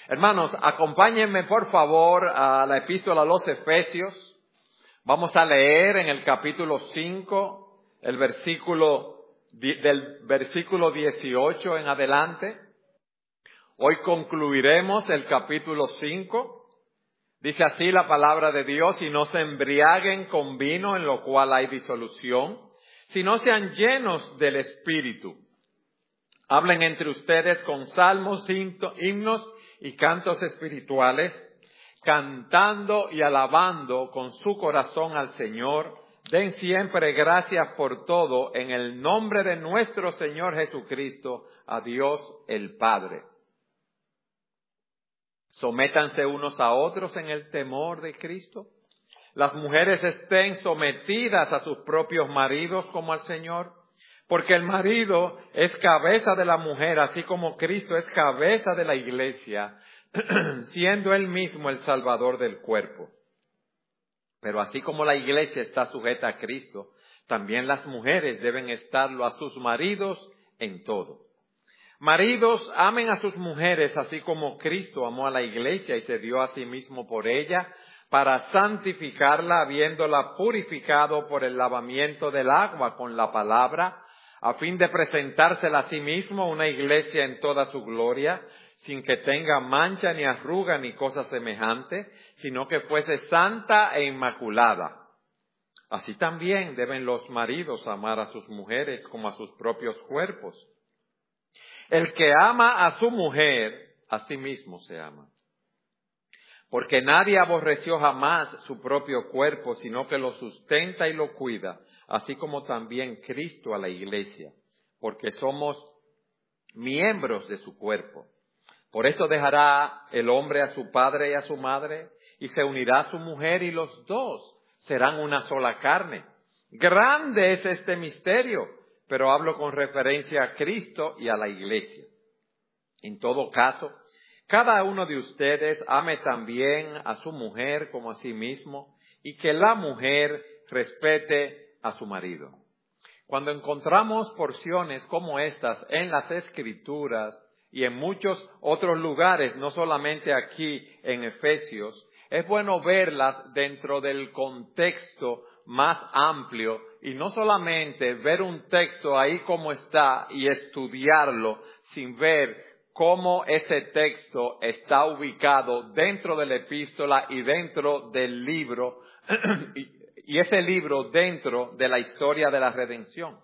Hermanos, acompáñenme por favor a la epístola a los Efesios. Vamos a leer en el capítulo 5, del versículo 18 en adelante. Hoy concluiremos el capítulo 5. Dice así la palabra de Dios: y no se embriaguen con vino, en lo cual hay disolución, sino sean llenos del Espíritu. Hablen entre ustedes con salmos, himnos y cantos espirituales, cantando y alabando con su corazón al Señor. Den siempre gracias por todo en el nombre de nuestro Señor Jesucristo, a Dios el Padre. Sométanse unos a otros en el temor de Cristo. Las mujeres estén sometidas a sus propios maridos como al Señor, porque el marido es cabeza de la mujer, así como Cristo es cabeza de la iglesia, siendo él mismo el Salvador del cuerpo. Pero así como la iglesia está sujeta a Cristo, también las mujeres deben estarlo a sus maridos en todo. Maridos, amen a sus mujeres, así como Cristo amó a la iglesia y se dio a sí mismo por ella, para santificarla, habiéndola purificado por el lavamiento del agua con la palabra, a fin de presentársela a sí mismo una iglesia en toda su gloria, sin que tenga mancha ni arruga ni cosa semejante, sino que fuese santa e inmaculada. Así también deben los maridos amar a sus mujeres como a sus propios cuerpos. El que ama a su mujer, a sí mismo se ama. Porque nadie aborreció jamás su propio cuerpo, sino que lo sustenta y lo cuida, así como también Cristo a la iglesia, porque somos miembros de su cuerpo. Por eso dejará el hombre a su padre y a su madre, y se unirá a su mujer, y los dos serán una sola carne. Grande es este misterio, pero hablo con referencia a Cristo y a la iglesia. En todo caso, cada uno de ustedes ame también a su mujer como a sí mismo, y que la mujer respete a su marido. Cuando encontramos porciones como estas en las Escrituras y en muchos otros lugares, no solamente aquí en Efesios, es bueno verlas dentro del contexto más amplio y no solamente ver un texto ahí como está y estudiarlo sin ver cómo ese texto está ubicado dentro de la epístola y dentro del libro, y ese libro dentro de la historia de la redención.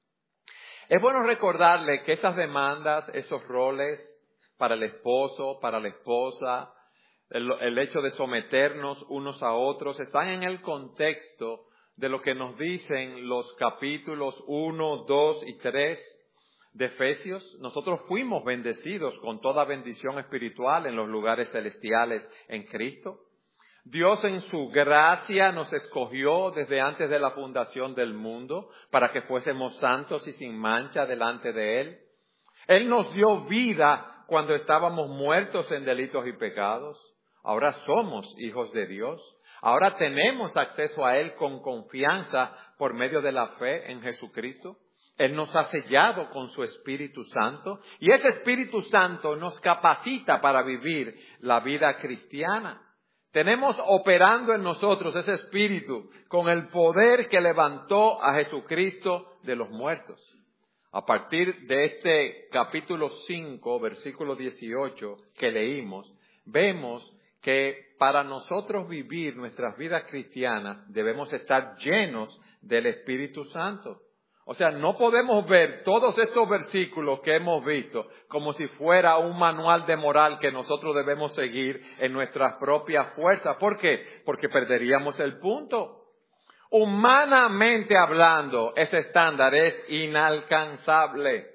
Es bueno recordarle que esas demandas, esos roles para el esposo, para la esposa, el hecho de someternos unos a otros, están en el contexto de lo que nos dicen los capítulos 1, 2 y 3 de Efesios. Nosotros fuimos bendecidos con toda bendición espiritual en los lugares celestiales en Cristo. Dios en su gracia nos escogió desde antes de la fundación del mundo para que fuésemos santos y sin mancha delante de Él. Él nos dio vida cuando estábamos muertos en delitos y pecados. Ahora somos hijos de Dios. Ahora tenemos acceso a Él con confianza por medio de la fe en Jesucristo. Él nos ha sellado con su Espíritu Santo y ese Espíritu Santo nos capacita para vivir la vida cristiana. Tenemos operando en nosotros ese Espíritu con el poder que levantó a Jesucristo de los muertos. A partir de este capítulo 5, versículo 18 que leímos, vemos que para nosotros vivir nuestras vidas cristianas debemos estar llenos del Espíritu Santo. O sea, no podemos ver todos estos versículos que hemos visto como si fuera un manual de moral que nosotros debemos seguir en nuestras propias fuerzas. ¿Por qué? Porque perderíamos el punto. Humanamente hablando, ese estándar es inalcanzable.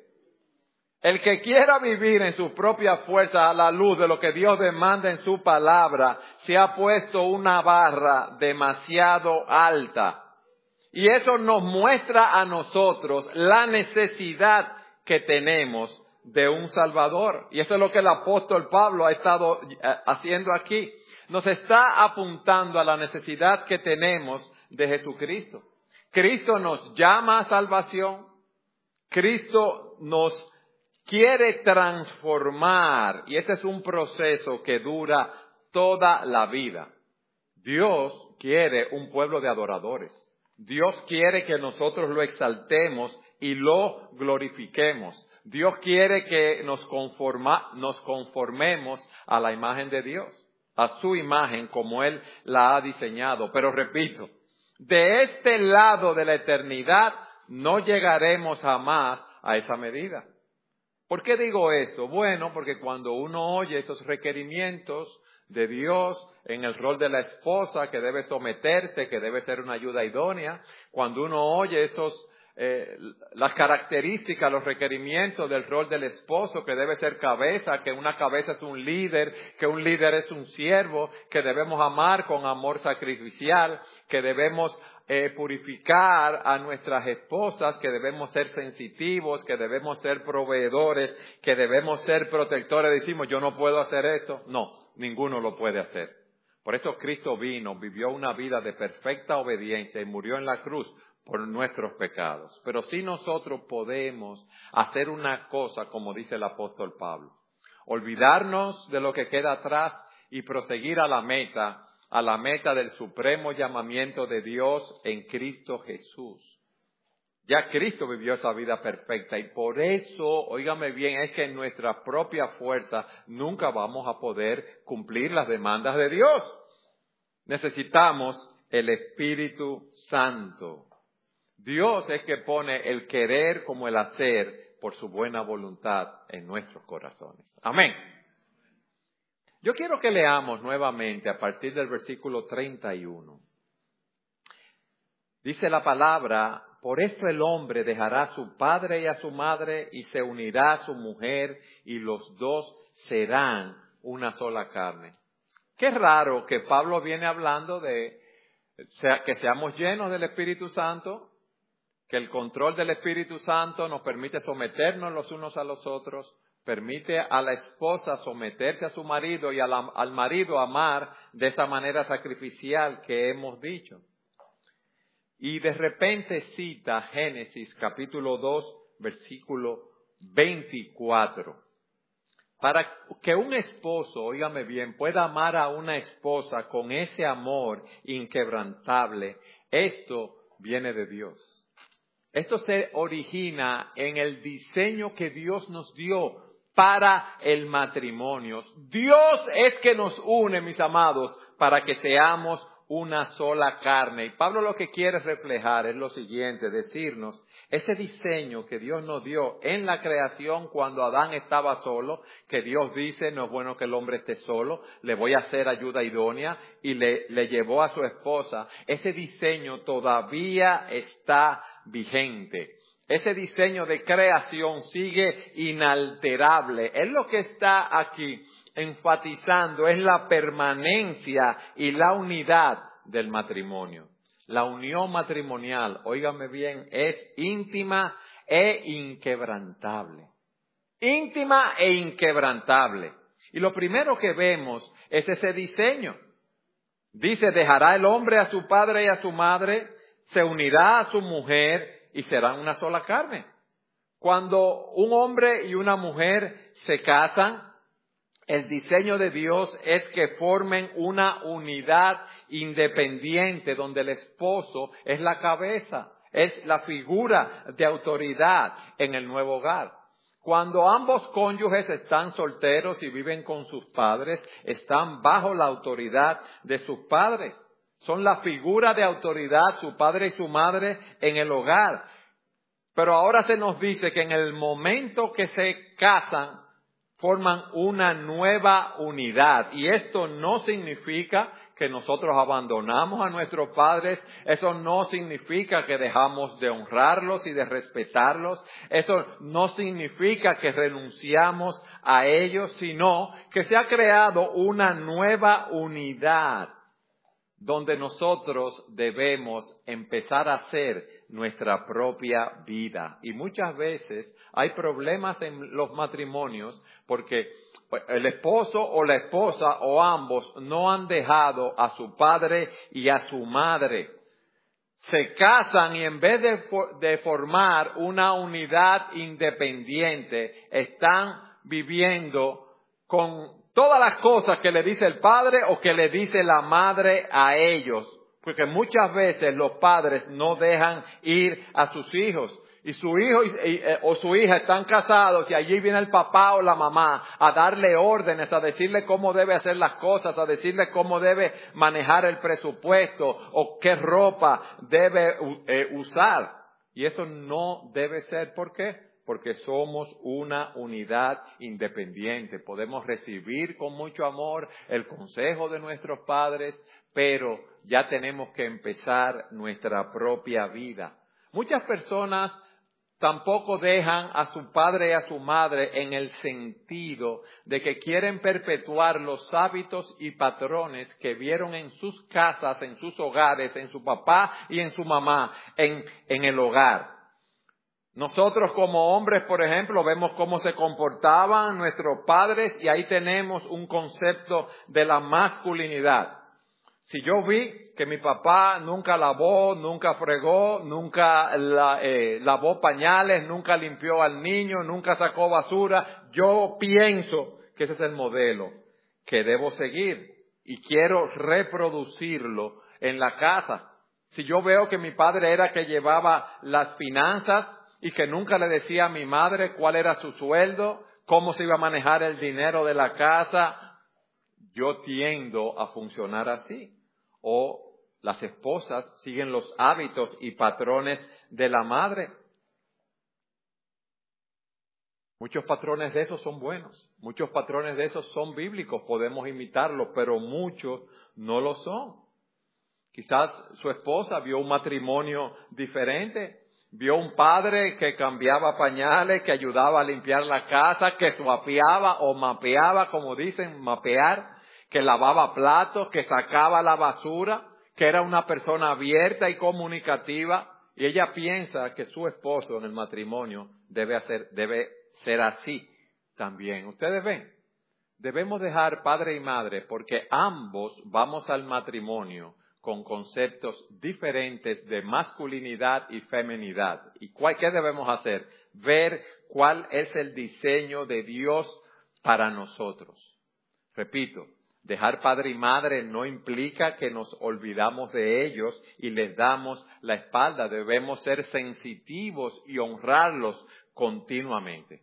El que quiera vivir en sus propias fuerzas a la luz de lo que Dios demanda en su palabra, se ha puesto una barra demasiado alta. Y eso nos muestra a nosotros la necesidad que tenemos de un Salvador. Y eso es lo que el apóstol Pablo ha estado haciendo aquí. Nos está apuntando a la necesidad que tenemos de Jesucristo. Cristo nos llama a salvación. Cristo nos quiere transformar, y ese es un proceso que dura toda la vida. Dios quiere un pueblo de adoradores. Dios quiere que nosotros lo exaltemos y lo glorifiquemos. Dios quiere que nos conformemos a la imagen de Dios, a su imagen como Él la ha diseñado. Pero repito, de este lado de la eternidad no llegaremos jamás a esa medida. ¿Por qué digo eso? Bueno, porque cuando uno oye esos requerimientos de Dios en el rol de la esposa, que debe someterse, que debe ser una ayuda idónea, cuando uno oye las características, los requerimientos del rol del esposo, que debe ser cabeza, que una cabeza es un líder, que un líder es un siervo, que debemos amar con amor sacrificial, que debemos purificar a nuestras esposas, que debemos ser sensitivos, que debemos ser proveedores, que debemos ser protectores. Decimos, yo no puedo hacer esto. No, ninguno lo puede hacer. Por eso Cristo vino, vivió una vida de perfecta obediencia y murió en la cruz por nuestros pecados. Pero sí nosotros podemos hacer una cosa, como dice el apóstol Pablo, olvidarnos de lo que queda atrás y proseguir a la meta del supremo llamamiento de Dios en Cristo Jesús. Ya Cristo vivió esa vida perfecta y por eso, óigame bien, es que en nuestra propia fuerza nunca vamos a poder cumplir las demandas de Dios. Necesitamos el Espíritu Santo. Dios es que pone el querer como el hacer por su buena voluntad en nuestros corazones. Amén. Yo quiero que leamos nuevamente a partir del versículo 31. Dice la palabra, por esto el hombre dejará a su padre y a su madre y se unirá a su mujer y los dos serán una sola carne. Qué raro que Pablo viene hablando de que seamos llenos del Espíritu Santo, que el control del Espíritu Santo nos permite someternos los unos a los otros, permite a la esposa someterse a su marido y al marido amar de esa manera sacrificial que hemos dicho. Y de repente cita Génesis capítulo 2, versículo 24. Para que un esposo, óigame bien, pueda amar a una esposa con ese amor inquebrantable, esto viene de Dios. Esto se origina en el diseño que Dios nos dio para el matrimonio. Dios es que nos une, mis amados, para que seamos una sola carne. Y Pablo lo que quiere reflejar es lo siguiente, decirnos, ese diseño que Dios nos dio en la creación cuando Adán estaba solo, que Dios dice, no es bueno que el hombre esté solo, le voy a hacer ayuda idónea, y le llevó a su esposa. Ese diseño todavía está vigente. Ese diseño de creación sigue inalterable. Es lo que está aquí enfatizando, es la permanencia y la unidad del matrimonio. La unión matrimonial, óigame bien, es íntima e inquebrantable. Íntima e inquebrantable. Y lo primero que vemos es ese diseño. Dice, dejará el hombre a su padre y a su madre, se unirá a su mujer y serán una sola carne. Cuando un hombre y una mujer se casan, el diseño de Dios es que formen una unidad independiente donde el esposo es la cabeza, es la figura de autoridad en el nuevo hogar. Cuando ambos cónyuges están solteros y viven con sus padres, están bajo la autoridad de sus padres. Son la figura de autoridad, su padre y su madre en el hogar. Pero ahora se nos dice que en el momento que se casan, forman una nueva unidad. Y esto no significa que nosotros abandonamos a nuestros padres. Eso no significa que dejamos de honrarlos y de respetarlos. Eso no significa que renunciamos a ellos, sino que se ha creado una nueva unidad donde nosotros debemos empezar a hacer nuestra propia vida. Y muchas veces hay problemas en los matrimonios porque el esposo o la esposa o ambos no han dejado a su padre y a su madre. se casan y en vez de formar una unidad independiente, están viviendo con todas las cosas que le dice el padre o que le dice la madre a ellos. Porque muchas veces los padres no dejan ir a sus hijos. Y su hijo o su hija están casados y allí viene el papá o la mamá a darle órdenes, a decirle cómo debe hacer las cosas, a decirle cómo debe manejar el presupuesto o qué ropa debe usar. Y eso no debe ser. ¿Por qué? Porque somos una unidad independiente. Podemos recibir con mucho amor el consejo de nuestros padres, pero ya tenemos que empezar nuestra propia vida. Muchas personas tampoco dejan a su padre y a su madre en el sentido de que quieren perpetuar los hábitos y patrones que vieron en sus casas, en sus hogares, en su papá y en su mamá, en el hogar. Nosotros como hombres, por ejemplo, vemos cómo se comportaban nuestros padres y ahí tenemos un concepto de la masculinidad. Si yo vi que mi papá nunca lavó, nunca fregó, nunca lavó pañales, nunca limpió al niño, nunca sacó basura, yo pienso que ese es el modelo que debo seguir y quiero reproducirlo en la casa. Si yo veo que mi padre era que llevaba las finanzas y que nunca le decía a mi madre cuál era su sueldo, cómo se iba a manejar el dinero de la casa, yo tiendo a funcionar así. O las esposas siguen los hábitos y patrones de la madre. Muchos patrones de esos son buenos, muchos patrones de esos son bíblicos, podemos imitarlos, pero muchos no lo son. Quizás su esposa vio un matrimonio diferente, vio un padre que cambiaba pañales, que ayudaba a limpiar la casa, que suapeaba o mapeaba, como dicen, mapear, que lavaba platos, que sacaba la basura, que era una persona abierta y comunicativa, y ella piensa que su esposo en el matrimonio debe ser así también. Ustedes ven, debemos dejar padre y madre porque ambos vamos al matrimonio con conceptos diferentes de masculinidad y feminidad. ¿Y qué debemos hacer? Ver cuál es el diseño de Dios para nosotros. Repito, dejar padre y madre no implica que nos olvidamos de ellos y les damos la espalda. Debemos ser sensitivos y honrarlos continuamente.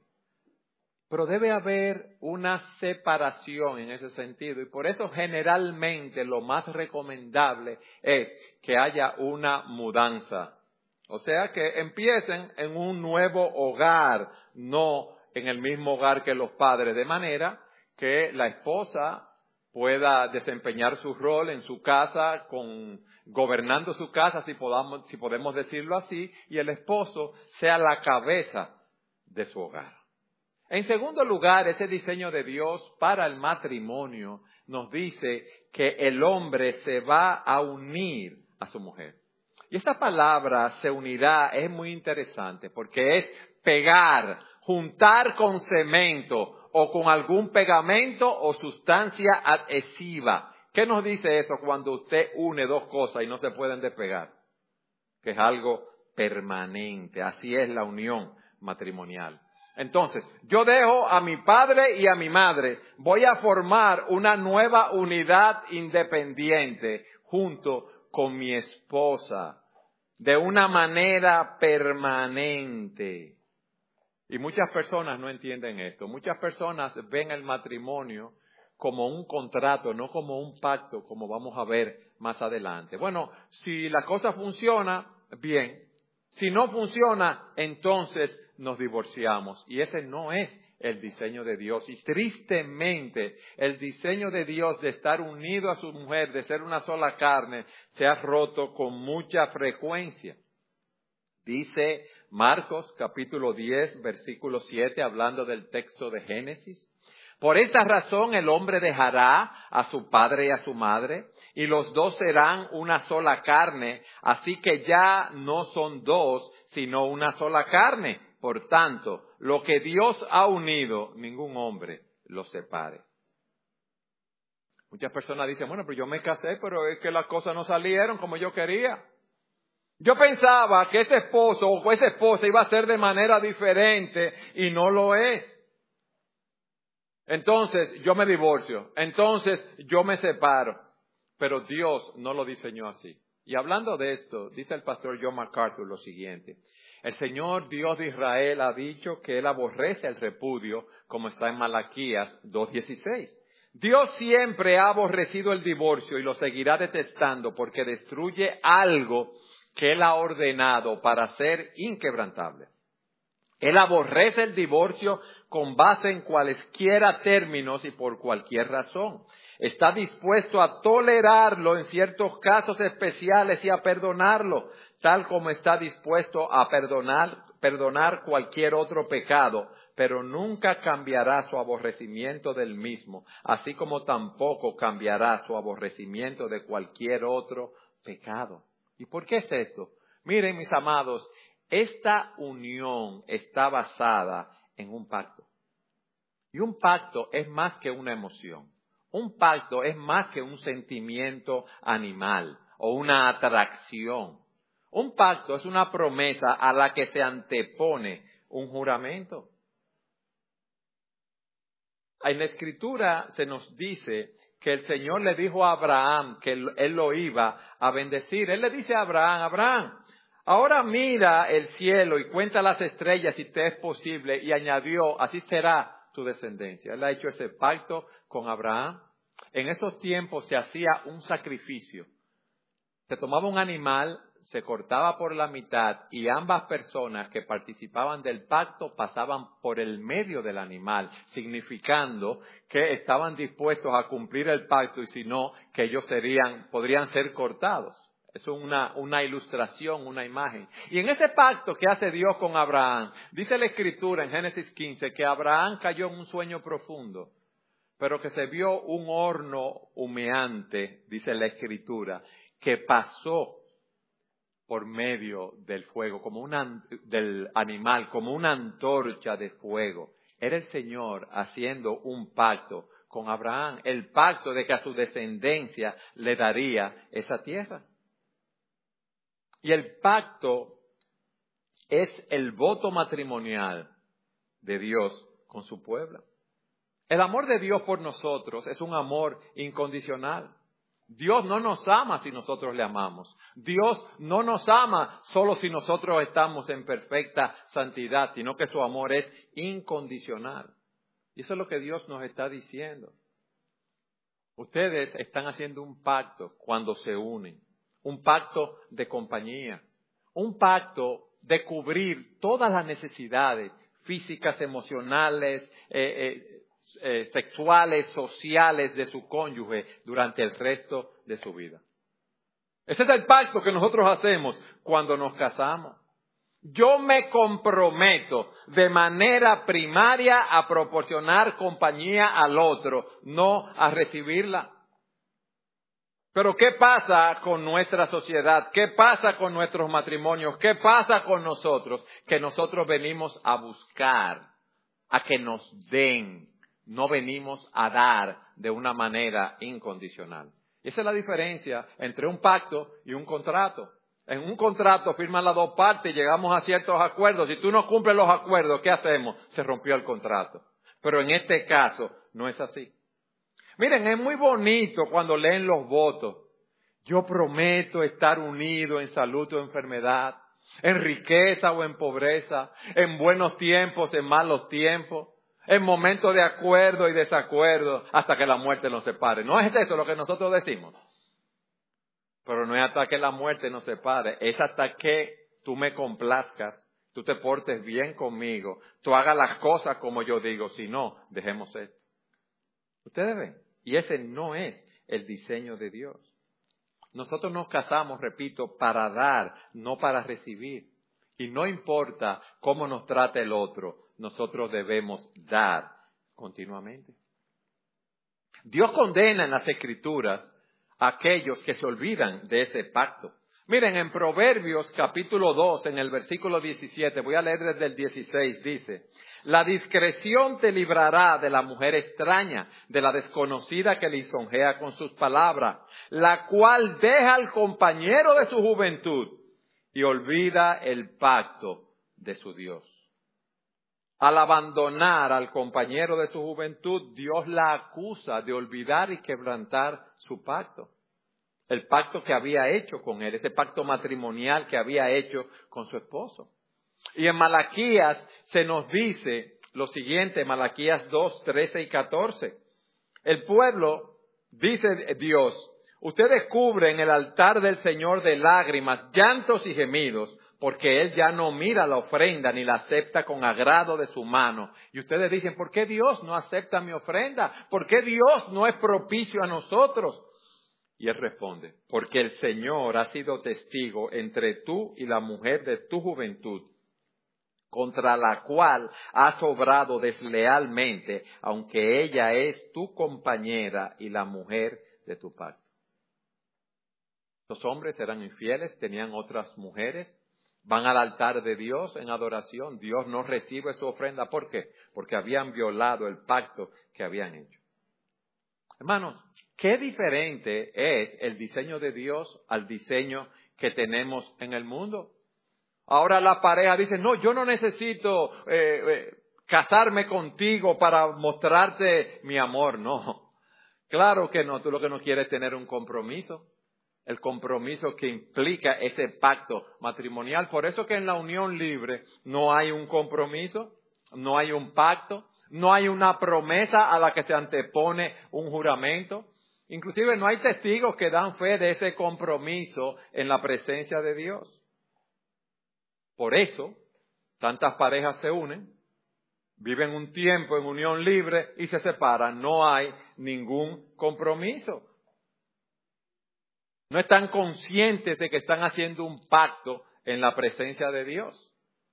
Pero debe haber una separación en ese sentido y por eso generalmente lo más recomendable es que haya una mudanza. O sea, que empiecen en un nuevo hogar, no en el mismo hogar que los padres, de manera que la esposa pueda desempeñar su rol en su casa, gobernando su casa, si podemos decirlo así, y el esposo sea la cabeza de su hogar. En segundo lugar, ese diseño de Dios para el matrimonio nos dice que el hombre se va a unir a su mujer. Y esta palabra se unirá es muy interesante porque es pegar, juntar con cemento o con algún pegamento o sustancia adhesiva. ¿Qué nos dice eso cuando usted une dos cosas y no se pueden despegar? Que es algo permanente. Así es la unión matrimonial. Entonces, yo dejo a mi padre y a mi madre. Voy a formar una nueva unidad independiente junto con mi esposa de una manera permanente. Y muchas personas no entienden esto. Muchas personas ven el matrimonio como un contrato, no como un pacto, como vamos a ver más adelante. Bueno, si la cosa funciona, bien. Si no funciona, entonces nos divorciamos. Y ese no es el diseño de Dios. Y tristemente, el diseño de Dios de estar unido a su mujer, de ser una sola carne, se ha roto con mucha frecuencia. Dice Marcos capítulo 10, versículo 7, hablando del texto de Génesis. Por esta razón el hombre dejará a su padre y a su madre, y los dos serán una sola carne, así que ya no son dos, sino una sola carne. Por tanto, lo que Dios ha unido, ningún hombre lo separe. Muchas personas dicen, bueno, pero yo me casé, pero es que las cosas no salieron como yo quería. Yo pensaba que ese esposo o esa esposa iba a ser de manera diferente y no lo es. Entonces yo me divorcio, entonces yo me separo. Pero Dios no lo diseñó así. Y hablando de esto, dice el pastor John MacArthur lo siguiente: el Señor Dios de Israel ha dicho que Él aborrece el repudio, como está en Malaquías 2:16. Dios siempre ha aborrecido el divorcio y lo seguirá detestando porque destruye algo que Él ha ordenado para ser inquebrantable. Él aborrece el divorcio con base en cualesquiera términos y por cualquier razón. Está dispuesto a tolerarlo en ciertos casos especiales y a perdonarlo, tal como está dispuesto a perdonar cualquier otro pecado, pero nunca cambiará su aborrecimiento del mismo, así como tampoco cambiará su aborrecimiento de cualquier otro pecado. ¿Y por qué es esto? Miren, mis amados, esta unión está basada en un pacto. Y un pacto es más que una emoción. Un pacto es más que un sentimiento animal o una atracción. Un pacto es una promesa a la que se antepone un juramento. En la Escritura se nos dice que el Señor le dijo a Abraham que Él lo iba a bendecir. Él le dice a Abraham: Abraham, ahora mira el cielo y cuenta las estrellas si te es posible. Y añadió: así será tu descendencia. Él ha hecho ese pacto con Abraham. En esos tiempos se hacía un sacrificio. Se tomaba un animal, se cortaba por la mitad y ambas personas que participaban del pacto pasaban por el medio del animal, significando que estaban dispuestos a cumplir el pacto y si no, que ellos podrían ser cortados. Eso es una ilustración, una imagen. Y en ese pacto que hace Dios con Abraham, dice la Escritura en Génesis 15 que Abraham cayó en un sueño profundo, pero que se vio un horno humeante, dice la Escritura, que pasó por medio del fuego, del animal, como una antorcha de fuego. Era el Señor haciendo un pacto con Abraham, el pacto de que a su descendencia le daría esa tierra. Y el pacto es el voto matrimonial de Dios con su pueblo. El amor de Dios por nosotros es un amor incondicional. Dios no nos ama si nosotros le amamos. Dios no nos ama solo si nosotros estamos en perfecta santidad, sino que su amor es incondicional. Y eso es lo que Dios nos está diciendo. Ustedes están haciendo un pacto cuando se unen, un pacto de compañía, un pacto de cubrir todas las necesidades físicas, emocionales, sexuales, sociales de su cónyuge durante el resto de su vida. Ese es el pacto que nosotros hacemos cuando nos casamos. Yo me comprometo de manera primaria a proporcionar compañía al otro, no a recibirla. Pero ¿qué pasa con nuestra sociedad? ¿Qué pasa con nuestros matrimonios? ¿Qué pasa con nosotros? Que nosotros venimos a buscar, a que nos den. No venimos a dar de una manera incondicional. Esa es la diferencia entre un pacto y un contrato. En un contrato firman las dos partes y llegamos a ciertos acuerdos. Si tú no cumples los acuerdos, ¿qué hacemos? Se rompió el contrato. Pero en este caso no es así. Miren, es muy bonito cuando leen los votos. Yo prometo estar unido en salud o enfermedad, en riqueza o en pobreza, en buenos tiempos, en malos tiempos, en momentos de acuerdo y desacuerdo, hasta que la muerte nos separe. ¿No es eso lo que nosotros decimos? Pero no es hasta que la muerte nos separe, es hasta que tú me complazcas, tú te portes bien conmigo, tú hagas las cosas como yo digo, si no, dejemos esto. Ustedes ven, y ese no es el diseño de Dios. Nosotros nos casamos, repito, para dar, no para recibir. Y no importa cómo nos trate el otro, nosotros debemos dar continuamente. Dios condena en las Escrituras a aquellos que se olvidan de ese pacto. Miren, en Proverbios capítulo 2, en el versículo 17, voy a leer desde el 16, dice: la discreción te librará de la mujer extraña, de la desconocida que lisonjea con sus palabras, la cual deja al compañero de su juventud y olvida el pacto de su Dios. Al abandonar al compañero de su juventud, Dios la acusa de olvidar y quebrantar su pacto. El pacto que había hecho con él, ese pacto matrimonial que había hecho con su esposo. Y en Malaquías se nos dice lo siguiente, Malaquías 2, 13 y 14. El pueblo, dice Dios, ustedes cubren el altar del Señor de lágrimas, llantos y gemidos, porque Él ya no mira la ofrenda ni la acepta con agrado de su mano. Y ustedes dicen, ¿por qué Dios no acepta mi ofrenda? ¿Por qué Dios no es propicio a nosotros? Y Él responde, porque el Señor ha sido testigo entre tú y la mujer de tu juventud, contra la cual has obrado deslealmente, aunque ella es tu compañera y la mujer de tu pacto. Los hombres eran infieles, tenían otras mujeres, van al altar de Dios en adoración. Dios no recibe su ofrenda. ¿Por qué? Porque habían violado el pacto que habían hecho. Hermanos, qué diferente es el diseño de Dios al diseño que tenemos en el mundo. Ahora la pareja dice, no, yo no necesito casarme contigo para mostrarte mi amor. No, claro que no. Tú lo que no quieres es tener un compromiso. El compromiso que implica ese pacto matrimonial. Por eso que en la unión libre no hay un compromiso, no hay un pacto, no hay una promesa a la que se antepone un juramento. Inclusive no hay testigos que dan fe de ese compromiso en la presencia de Dios. Por eso, tantas parejas se unen, viven un tiempo en unión libre y se separan. No hay ningún compromiso. No están conscientes de que están haciendo un pacto en la presencia de Dios.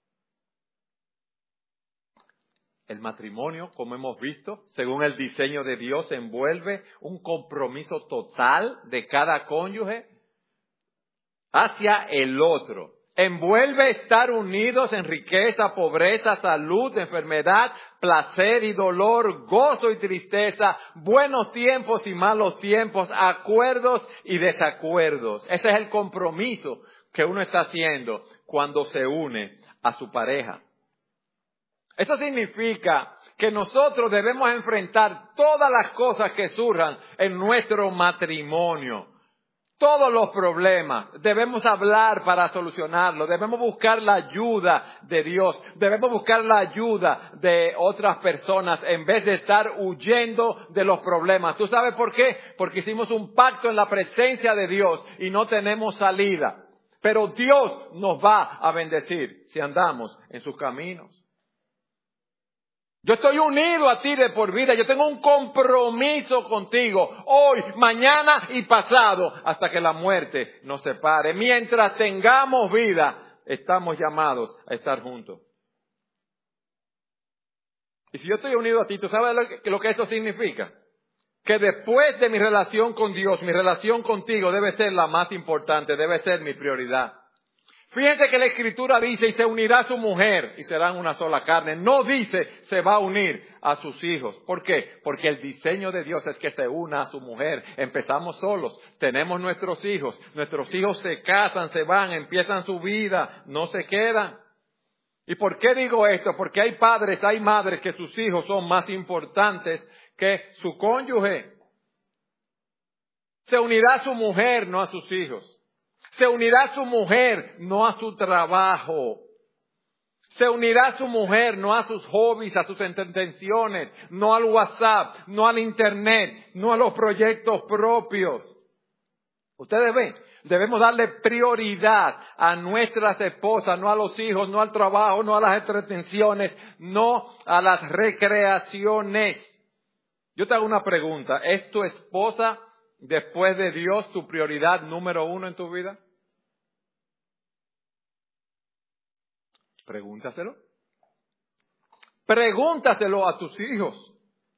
El matrimonio, como hemos visto, según el diseño de Dios, envuelve un compromiso total de cada cónyuge hacia el otro. Envuelve estar unidos en riqueza, pobreza, salud, enfermedad, placer y dolor, gozo y tristeza, buenos tiempos y malos tiempos, acuerdos y desacuerdos. Ese es el compromiso que uno está haciendo cuando se une a su pareja. Eso significa que nosotros debemos enfrentar todas las cosas que surjan en nuestro matrimonio. Todos los problemas, debemos hablar para solucionarlos, debemos buscar la ayuda de Dios, debemos buscar la ayuda de otras personas en vez de estar huyendo de los problemas. ¿Tú sabes por qué? Porque hicimos un pacto en la presencia de Dios y no tenemos salida. Pero Dios nos va a bendecir si andamos en sus caminos. Yo estoy unido a ti de por vida. Yo tengo un compromiso contigo hoy, mañana y pasado hasta que la muerte nos separe. Mientras tengamos vida, estamos llamados a estar juntos. Y si yo estoy unido a ti, ¿tú sabes lo que eso significa? Que después de mi relación con Dios, mi relación contigo debe ser la más importante, debe ser mi prioridad. Fíjense que la Escritura dice, y se unirá a su mujer, y serán una sola carne. No dice, se va a unir a sus hijos. ¿Por qué? Porque el diseño de Dios es que se una a su mujer. Empezamos solos, tenemos nuestros hijos se casan, se van, empiezan su vida, no se quedan. ¿Y por qué digo esto? Porque hay padres, hay madres que sus hijos son más importantes que su cónyuge. Se unirá a su mujer, no a sus hijos. Se unirá a su mujer, no a su trabajo. Se unirá a su mujer, no a sus hobbies, a sus entretenciones, no al WhatsApp, no al Internet, no a los proyectos propios. Ustedes ven, debemos darle prioridad a nuestras esposas, no a los hijos, no al trabajo, no a las entretenciones, no a las recreaciones. Yo te hago una pregunta, ¿es tu esposa después de Dios tu prioridad número 1 en tu vida? Pregúntaselo. Pregúntaselo a tus hijos.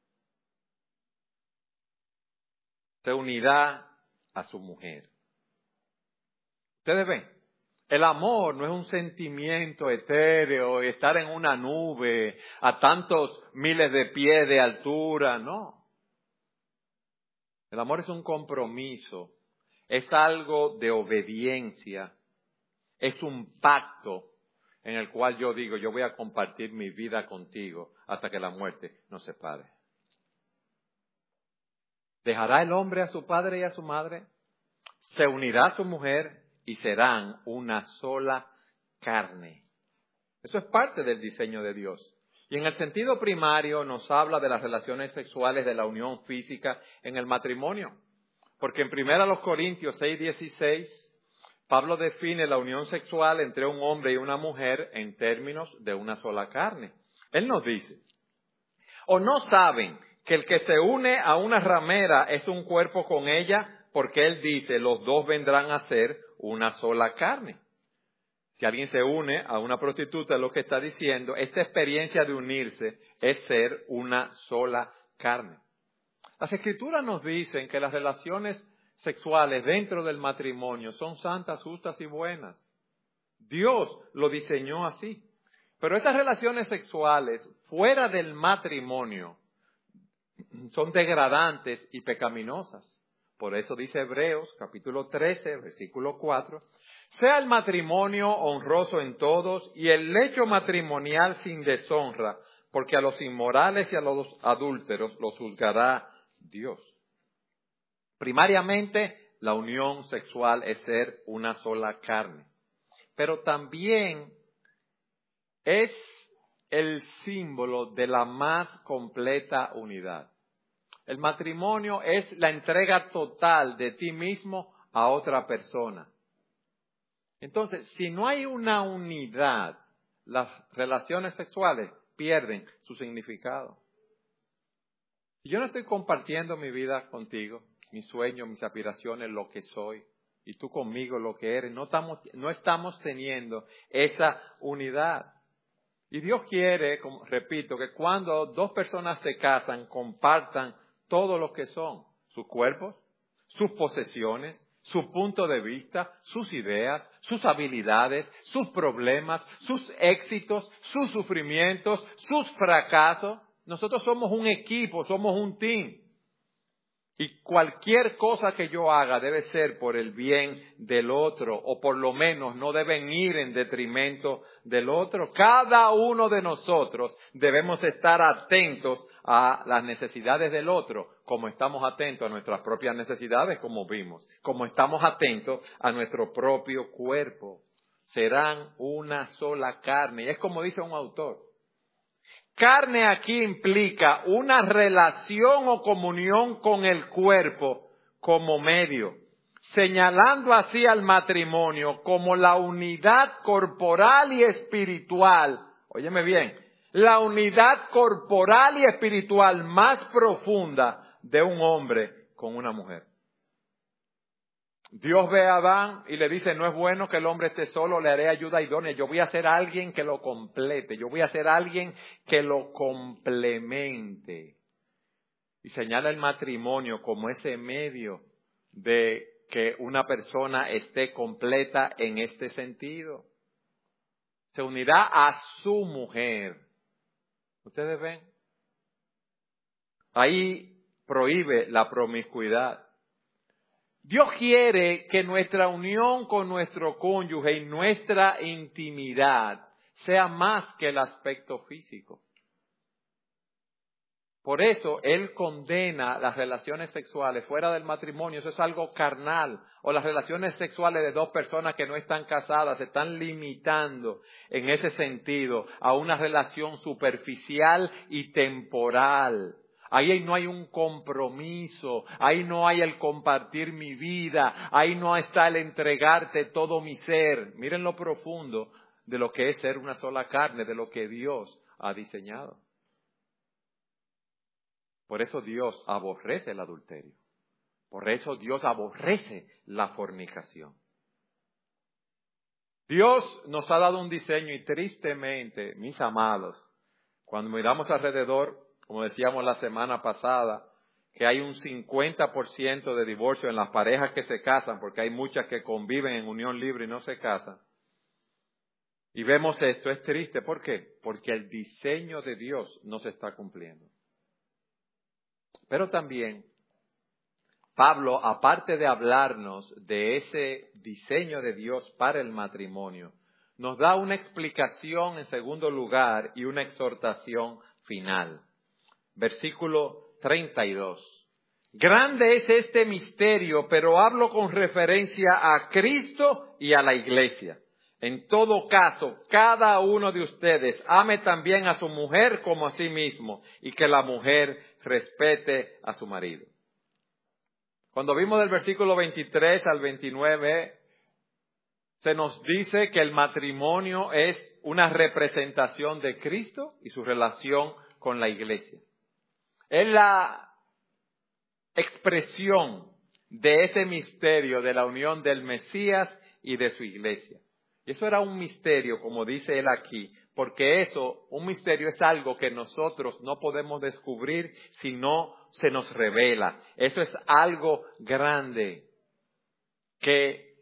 Se unirá a su mujer. Ustedes ven, el amor no es un sentimiento etéreo, estar en una nube a tantos miles de pies de altura, no. El amor es un compromiso, es algo de obediencia. Es un pacto en el cual yo digo, yo voy a compartir mi vida contigo hasta que la muerte nos separe. Dejará el hombre a su padre y a su madre, se unirá a su mujer y serán una sola carne. Eso es parte del diseño de Dios. Y en el sentido primario nos habla de las relaciones sexuales, de la unión física en el matrimonio. Porque en 1 Corintios 6:16, Pablo define la unión sexual entre un hombre y una mujer en términos de una sola carne. Él nos dice, ¿o no saben que el que se une a una ramera es un cuerpo con ella? Porque él dice, los dos vendrán a ser una sola carne. Si alguien se une a una prostituta, es lo que está diciendo, esta experiencia de unirse es ser una sola carne. Las Escrituras nos dicen que las relaciones sexuales dentro del matrimonio son santas, justas y buenas. Dios lo diseñó así. Pero estas relaciones sexuales fuera del matrimonio son degradantes y pecaminosas. Por eso dice Hebreos, capítulo 13, versículo 4, sea el matrimonio honroso en todos y el lecho matrimonial sin deshonra, porque a los inmorales y a los adúlteros los juzgará Dios. Primariamente, la unión sexual es ser una sola carne, pero también es el símbolo de la más completa unidad. El matrimonio es la entrega total de ti mismo a otra persona. Entonces, si no hay una unidad, las relaciones sexuales pierden su significado. Si yo no estoy compartiendo mi vida contigo, mis sueños, mis aspiraciones, lo que soy, y tú conmigo lo que eres, no estamos teniendo esa unidad. Y Dios quiere, como repito, que cuando dos personas se casan, compartan todo lo que son, sus cuerpos, sus posesiones, su punto de vista, sus ideas, sus habilidades, sus problemas, sus éxitos, sus sufrimientos, sus fracasos. Nosotros somos un equipo, somos un team. Y cualquier cosa que yo haga debe ser por el bien del otro, o por lo menos no deben ir en detrimento del otro. Cada uno de nosotros debemos estar atentos a las necesidades del otro, como estamos atentos a nuestras propias necesidades, como vimos, como estamos atentos a nuestro propio cuerpo. Serán una sola carne. Y es como dice un autor. Carne aquí implica una relación o comunión con el cuerpo como medio, señalando así al matrimonio como la unidad corporal y espiritual. Óyeme bien, la unidad corporal y espiritual más profunda de un hombre con una mujer. Dios ve a Adán y le dice, no es bueno que el hombre esté solo, le haré ayuda idónea. Yo voy a ser alguien que lo complete, yo voy a ser alguien que lo complemente. Y señala el matrimonio como ese medio de que una persona esté completa en este sentido. Se unirá a su mujer. ¿Ustedes ven? Ahí prohíbe la promiscuidad. Dios quiere que nuestra unión con nuestro cónyuge y nuestra intimidad sea más que el aspecto físico. Por eso Él condena las relaciones sexuales fuera del matrimonio. Eso es algo carnal. O las relaciones sexuales de dos personas que no están casadas se están limitando en ese sentido a una relación superficial y temporal. Ahí no hay un compromiso, ahí no hay el compartir mi vida, ahí no está el entregarte todo mi ser. Miren lo profundo de lo que es ser una sola carne, de lo que Dios ha diseñado. Por eso Dios aborrece el adulterio. Por eso Dios aborrece la fornicación. Dios nos ha dado un diseño y tristemente, mis amados, cuando miramos alrededor, como decíamos la semana pasada, que hay un 50% de divorcio en las parejas que se casan, porque hay muchas que conviven en unión libre y no se casan. Y vemos esto, es triste. ¿Por qué? Porque el diseño de Dios no se está cumpliendo. Pero también Pablo, aparte de hablarnos de ese diseño de Dios para el matrimonio, nos da una explicación en segundo lugar y una exhortación final. Versículo 32. Grande es este misterio, pero hablo con referencia a Cristo y a la iglesia. En todo caso, cada uno de ustedes ame también a su mujer como a sí mismo, y que la mujer respete a su marido. Cuando vimos del versículo 23 al 29, se nos dice que el matrimonio es una representación de Cristo y su relación con la iglesia. Es la expresión de ese misterio de la unión del Mesías y de su iglesia. Y eso era un misterio, como dice él aquí, porque un misterio es algo que nosotros no podemos descubrir si no se nos revela. Eso es algo grande que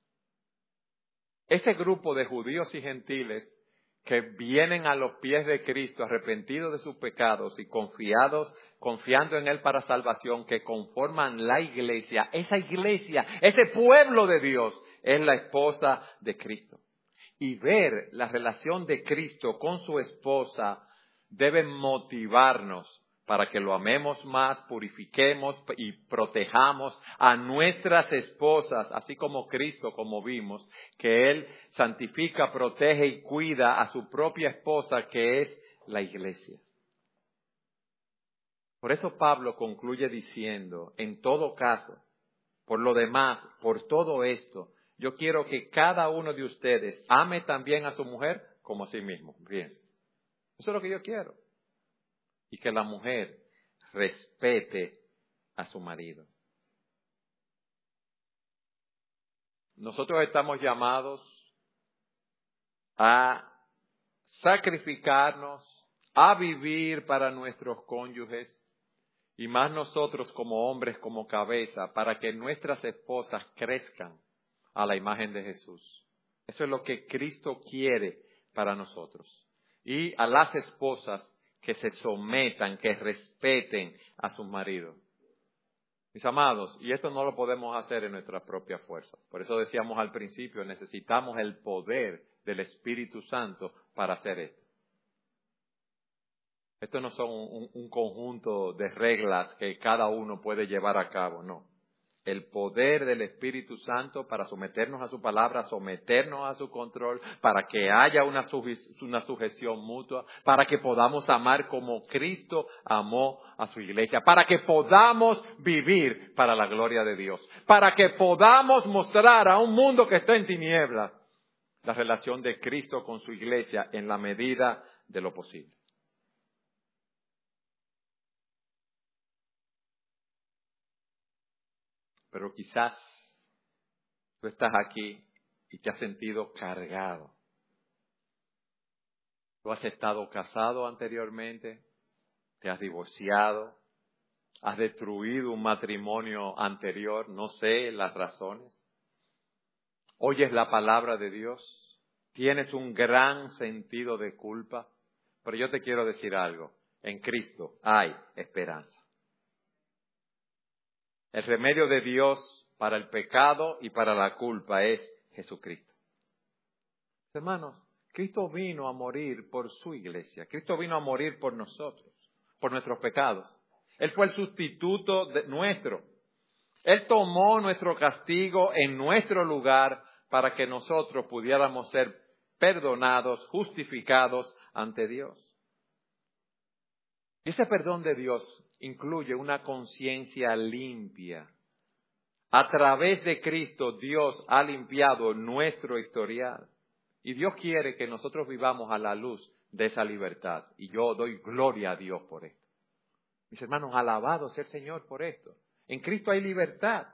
ese grupo de judíos y gentiles que vienen a los pies de Cristo arrepentidos de sus pecados y confiando en Él para salvación, que conforman la iglesia, ese pueblo de Dios, es la esposa de Cristo. Y ver la relación de Cristo con su esposa debe motivarnos para que lo amemos más, purifiquemos y protejamos a nuestras esposas, así como Cristo, como vimos, que Él santifica, protege y cuida a su propia esposa, que es la iglesia. Por eso Pablo concluye diciendo, en todo caso, por lo demás, por todo esto, yo quiero que cada uno de ustedes ame también a su mujer como a sí mismo. Fíjense. Eso es lo que yo quiero. Y que la mujer respete a su marido. Nosotros estamos llamados a sacrificarnos, a vivir para nuestros cónyuges, y más nosotros como hombres, como cabeza, para que nuestras esposas crezcan a la imagen de Jesús. Eso es lo que Cristo quiere para nosotros. Y a las esposas que se sometan, que respeten a sus maridos. Mis amados, y esto no lo podemos hacer en nuestra propia fuerza. Por eso decíamos al principio, necesitamos el poder del Espíritu Santo para hacer esto. Esto no son un conjunto de reglas que cada uno puede llevar a cabo, no. El poder del Espíritu Santo para someternos a su palabra, someternos a su control, para que haya una sujeción mutua, para que podamos amar como Cristo amó a su iglesia, para que podamos vivir para la gloria de Dios, para que podamos mostrar a un mundo que está en tinieblas la relación de Cristo con su iglesia en la medida de lo posible. Pero quizás tú estás aquí y te has sentido cargado. Tú has estado casado anteriormente, te has divorciado, has destruido un matrimonio anterior, no sé las razones. Oyes la palabra de Dios, tienes un gran sentido de culpa, pero yo te quiero decir algo, en Cristo hay esperanza. El remedio de Dios para el pecado y para la culpa es Jesucristo. Hermanos, Cristo vino a morir por su iglesia. Cristo vino a morir por nosotros, por nuestros pecados. Él fue el sustituto nuestro. Él tomó nuestro castigo en nuestro lugar para que nosotros pudiéramos ser perdonados, justificados ante Dios. Y ese perdón de Dios incluye una conciencia limpia. A través de Cristo, Dios ha limpiado nuestro historial. Y Dios quiere que nosotros vivamos a la luz de esa libertad. Y yo doy gloria a Dios por esto. Mis hermanos, alabado sea el Señor por esto. En Cristo hay libertad.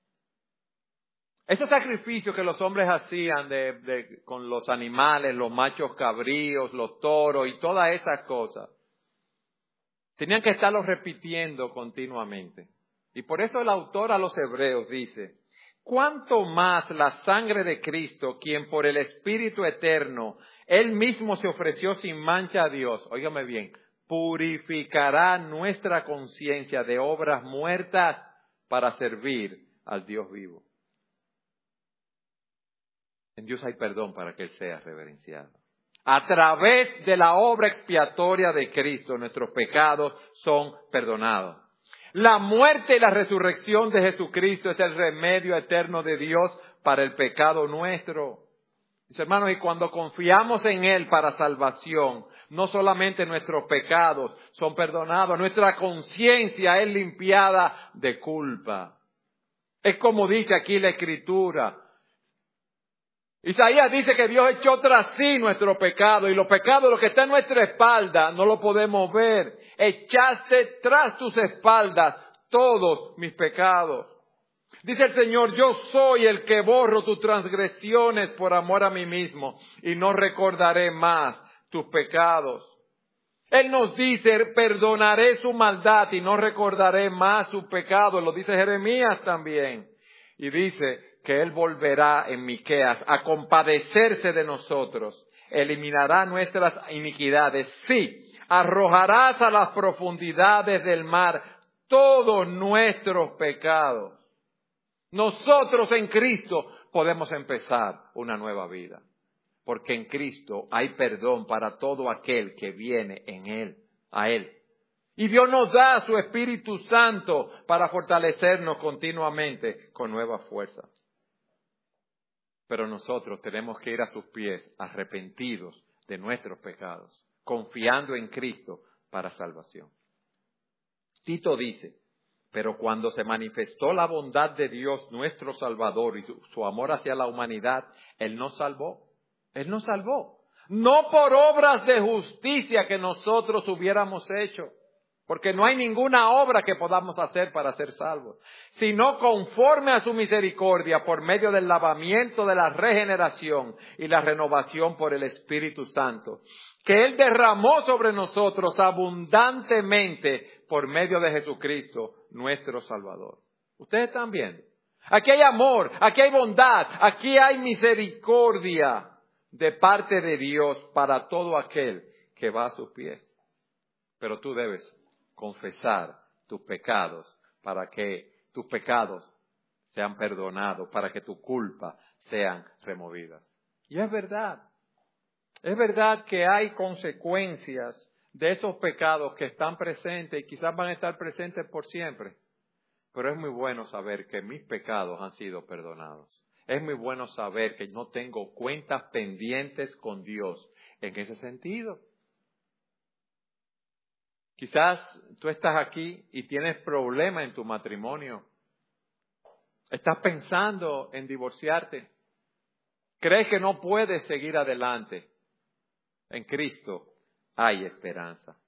Esos sacrificios que los hombres hacían con los animales, los machos cabríos, los toros y todas esas cosas, tenían que estarlos repitiendo continuamente. Y por eso el autor a los Hebreos dice, ¿cuánto más la sangre de Cristo, quien por el Espíritu Eterno, Él mismo se ofreció sin mancha a Dios, óigame bien, purificará nuestra conciencia de obras muertas para servir al Dios vivo. En Dios hay perdón para que Él sea reverenciado. A través de la obra expiatoria de Cristo, nuestros pecados son perdonados. La muerte y la resurrección de Jesucristo es el remedio eterno de Dios para el pecado nuestro. Mis hermanos, y cuando confiamos en Él para salvación, no solamente nuestros pecados son perdonados, nuestra conciencia es limpiada de culpa. Es como dice aquí la Escritura. Isaías dice que Dios echó tras sí nuestro pecado, y los pecados, lo que está en nuestra espalda, no lo podemos ver. Echaste tras tus espaldas todos mis pecados. Dice el Señor, yo soy el que borro tus transgresiones por amor a mí mismo, y no recordaré más tus pecados. Él nos dice, perdonaré su maldad y no recordaré más sus pecados. Lo dice Jeremías también. Y dice que Él volverá en Miqueas a compadecerse de nosotros. Eliminará nuestras iniquidades. Sí, arrojarás a las profundidades del mar todos nuestros pecados. Nosotros en Cristo podemos empezar una nueva vida. Porque en Cristo hay perdón para todo aquel que viene en Él, a Él. Y Dios nos da su Espíritu Santo para fortalecernos continuamente con nueva fuerza. Pero nosotros tenemos que ir a sus pies arrepentidos de nuestros pecados, confiando en Cristo para salvación. Tito dice, pero cuando se manifestó la bondad de Dios nuestro Salvador y su amor hacia la humanidad, Él nos salvó. Él nos salvó. No por obras de justicia que nosotros hubiéramos hecho, porque no hay ninguna obra que podamos hacer para ser salvos, sino conforme a su misericordia por medio del lavamiento de la regeneración y la renovación por el Espíritu Santo, que Él derramó sobre nosotros abundantemente por medio de Jesucristo, nuestro Salvador. ¿Ustedes están viendo? Aquí hay amor, aquí hay bondad, aquí hay misericordia de parte de Dios para todo aquel que va a sus pies. Pero tú debes confesar tus pecados para que tus pecados sean perdonados, para que tu culpa sean removidas. Y es verdad que hay consecuencias de esos pecados que están presentes y quizás van a estar presentes por siempre. Pero es muy bueno saber que mis pecados han sido perdonados. Es muy bueno saber que no tengo cuentas pendientes con Dios en ese sentido. Quizás tú estás aquí y tienes problemas en tu matrimonio. Estás pensando en divorciarte. Crees que no puedes seguir adelante. En Cristo hay esperanza.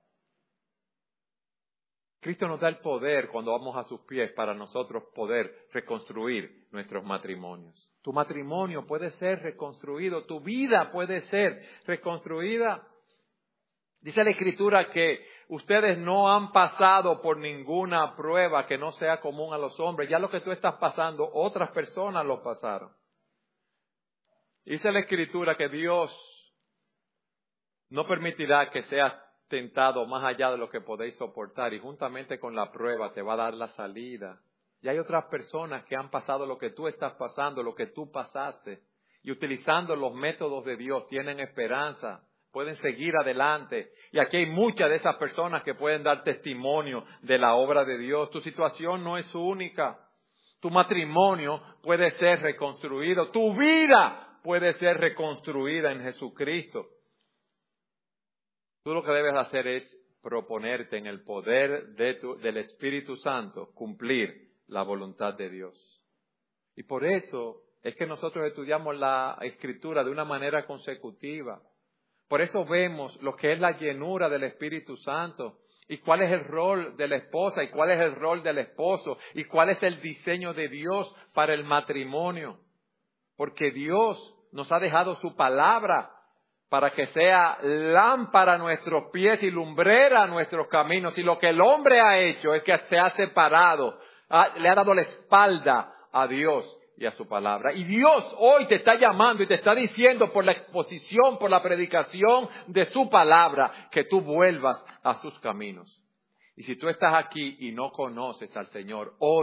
Cristo nos da el poder cuando vamos a sus pies para nosotros poder reconstruir nuestros matrimonios. Tu matrimonio puede ser reconstruido, tu vida puede ser reconstruida. Dice la Escritura que ustedes no han pasado por ninguna prueba que no sea común a los hombres. Ya lo que tú estás pasando, otras personas lo pasaron. Dice la Escritura que Dios no permitirá que seas tentado más allá de lo que podéis soportar y juntamente con la prueba te va a dar la salida. Y hay otras personas que han pasado lo que tú estás pasando, lo que tú pasaste, y utilizando los métodos de Dios tienen esperanza, pueden seguir adelante. Y aquí hay muchas de esas personas que pueden dar testimonio de la obra de Dios. Tu situación no es única. Tu matrimonio puede ser reconstruido. Tu vida puede ser reconstruida en Jesucristo. Tú lo que debes hacer es proponerte en el poder del Espíritu Santo cumplir la voluntad de Dios. Y por eso es que nosotros estudiamos la Escritura de una manera consecutiva. Por eso vemos lo que es la llenura del Espíritu Santo y cuál es el rol de la esposa y cuál es el rol del esposo y cuál es el diseño de Dios para el matrimonio. Porque Dios nos ha dejado su palabra para que sea lámpara a nuestros pies y lumbrera a nuestros caminos. Y lo que el hombre ha hecho es que se ha separado, le ha dado la espalda a Dios y a su palabra. Y Dios hoy te está llamando y te está diciendo por la exposición, por la predicación de su palabra, que tú vuelvas a sus caminos. Y si tú estás aquí y no conoces al Señor, hoy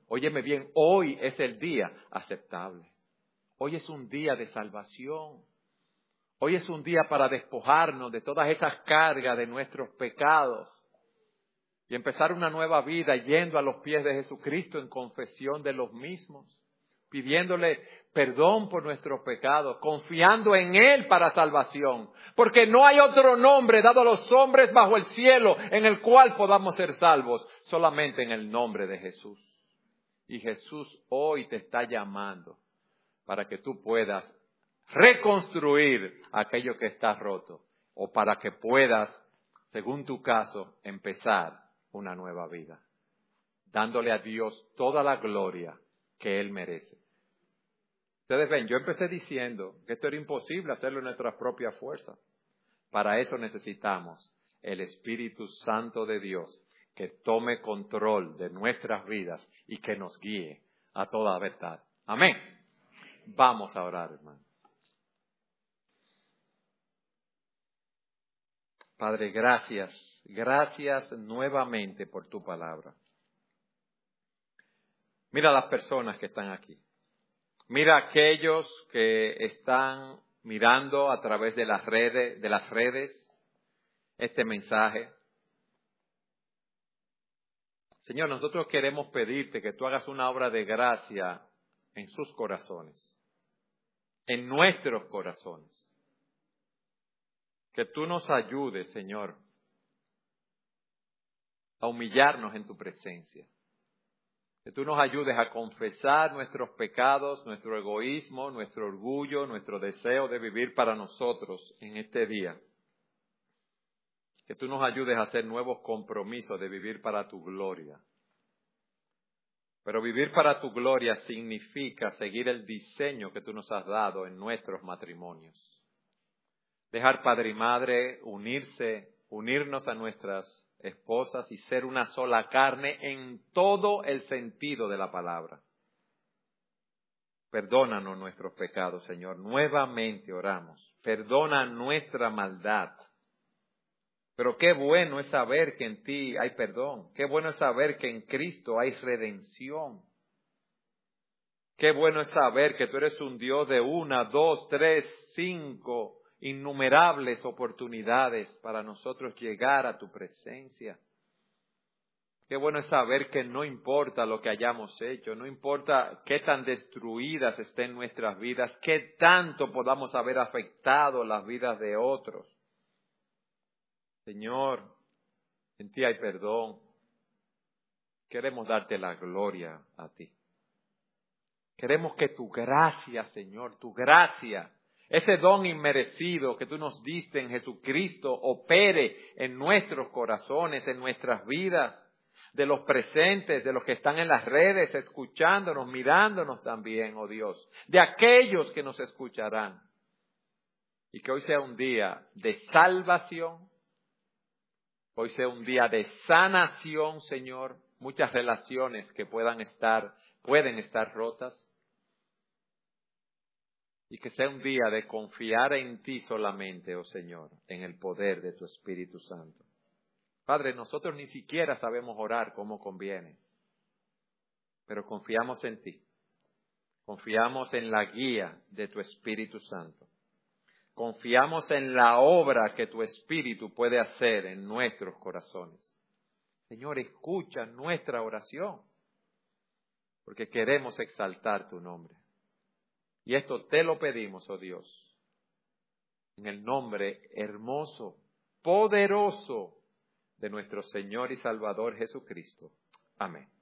Óyeme bien, hoy es el día aceptable. Hoy es un día de salvación. Hoy es un día para despojarnos de todas esas cargas de nuestros pecados y empezar una nueva vida yendo a los pies de Jesucristo en confesión de los mismos, pidiéndole perdón por nuestros pecados, confiando en Él para salvación, porque no hay otro nombre dado a los hombres bajo el cielo en el cual podamos ser salvos, solamente en el nombre de Jesús. Y Jesús hoy te está llamando para que tú puedas reconstruir aquello que está roto o para que puedas, según tu caso, empezar una nueva vida, dándole a Dios toda la gloria que Él merece. Ustedes ven, yo empecé diciendo que esto era imposible hacerlo en nuestras propias fuerzas. Para eso necesitamos el Espíritu Santo de Dios que tome control de nuestras vidas y que nos guíe a toda verdad. Amén. Vamos a orar, hermanos. Padre, gracias nuevamente por tu palabra. Mira las personas que están aquí. Mira aquellos que están mirando a través de las redes este mensaje. Señor, nosotros queremos pedirte que tú hagas una obra de gracia en sus corazones, en nuestros corazones. Que tú nos ayudes, Señor, a humillarnos en tu presencia. Que tú nos ayudes a confesar nuestros pecados, nuestro egoísmo, nuestro orgullo, nuestro deseo de vivir para nosotros en este día. Que tú nos ayudes a hacer nuevos compromisos de vivir para tu gloria. Pero vivir para tu gloria significa seguir el diseño que tú nos has dado en nuestros matrimonios. Dejar padre y madre, unirnos a nuestras esposas y ser una sola carne en todo el sentido de la palabra. Perdónanos nuestros pecados, Señor. Nuevamente oramos. Perdona nuestra maldad. Pero qué bueno es saber que en ti hay perdón. Qué bueno es saber que en Cristo hay redención. Qué bueno es saber que tú eres un Dios de 1, 2, 3, 5 innumerables oportunidades para nosotros llegar a tu presencia. Qué bueno es saber que no importa lo que hayamos hecho, no importa qué tan destruidas estén nuestras vidas, qué tanto podamos haber afectado las vidas de otros. Señor, en ti hay perdón. Queremos darte la gloria a ti. Queremos que tu gracia, Señor, tu gracia, ese don inmerecido que tú nos diste en Jesucristo, opere en nuestros corazones, en nuestras vidas, de los presentes, de los que están en las redes, escuchándonos, mirándonos también, oh Dios, de aquellos que nos escucharán. Y que hoy sea un día de salvación, hoy sea un día de sanación, Señor, muchas relaciones que pueden estar rotas. Y que sea un día de confiar en ti solamente, oh Señor, en el poder de tu Espíritu Santo. Padre, nosotros ni siquiera sabemos orar como conviene, pero confiamos en ti. Confiamos en la guía de tu Espíritu Santo. Confiamos en la obra que tu Espíritu puede hacer en nuestros corazones. Señor, escucha nuestra oración, porque queremos exaltar tu nombre. Y esto te lo pedimos, oh Dios, en el nombre hermoso, poderoso de nuestro Señor y Salvador Jesucristo. Amén.